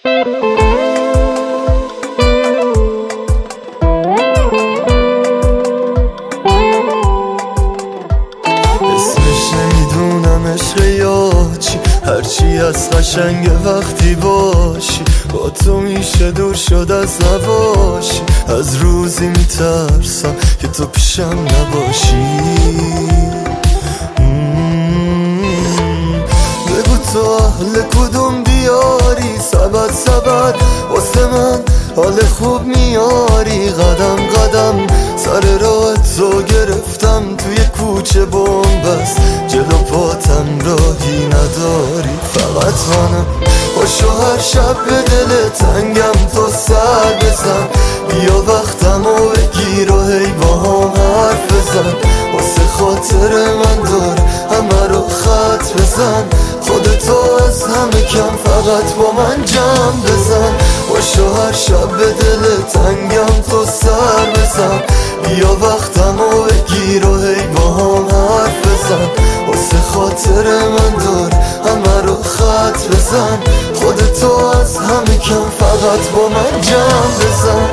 اسمش نمیدونم عشق یا چی، هرچی از قشنگ وقتی باشی، با تو میشه دور شد از نباشی. از روزی میترسم که تو پیشم نباشی. بگو تو اهل کدوم بیاری، سبد واسه من حال خوب میاری. قدم قدم سر راه تو گرفتم، توی کوچه بومبست جلو پاتم راهی نداری. فقط منم باشو هر شب به دل تنگم، تو سر بزن بیا وقتمو بگیر و هی با هم حرف بزن. واسه خاطر من دور همه رو خط بزن، خودتو از همه کم فقط با من جمع بزن. باشو هر شب به دل تنگم، تو سر بزن بیا وقتمو بگیر و هی با هم حرف بزن. واسه خاطر من دور همه رو خط بزن، خودتو از همه کم فقط با من جمع بزن.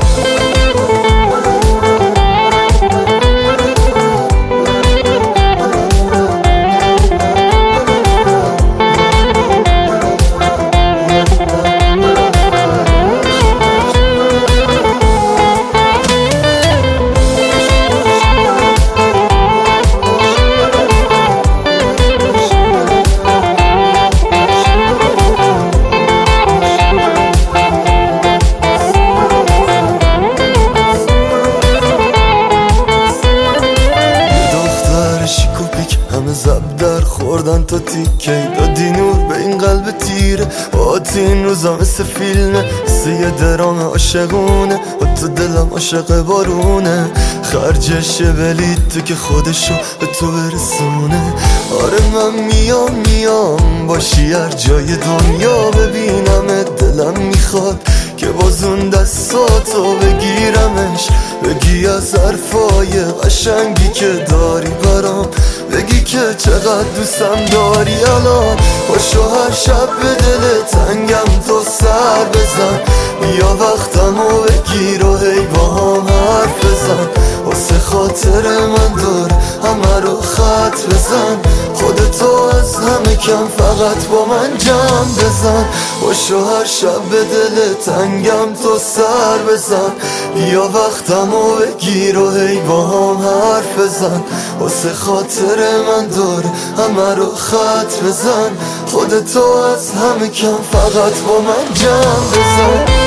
همه زب در خوردن تا تیکه دادی نور به این قلب تیره. باهات این روزا مثل فیلمه، مثل یه درام عاشقونه، با تو دلم عاشق بارونه. خرجشه ولی تو که خودشو به تو برسونه. آره من میام باشی هر جای دنیا ببینم. دلم میخواد که باز اون دستاتو بگیرمش، بگی از حرفای قشنگی که داری برام، بگی که چقدر دوستم داری. الان باشو هر شب به دل تنگم، تو سر بزن بیا وقتمو بگیر و هی با هم حرف بزن. واسه خاطر من دور همه رو خط بزن، خودتو از همه کم فقط با من جمع بزن. باشو هر شب به دل تنگم، تو سر بزن بیا وقتمو بگیر و هی با هم حرف بزن. واسه خاطر من دور همه رو خط بزن، خودتو از همه کم فقط با من جمع بزن.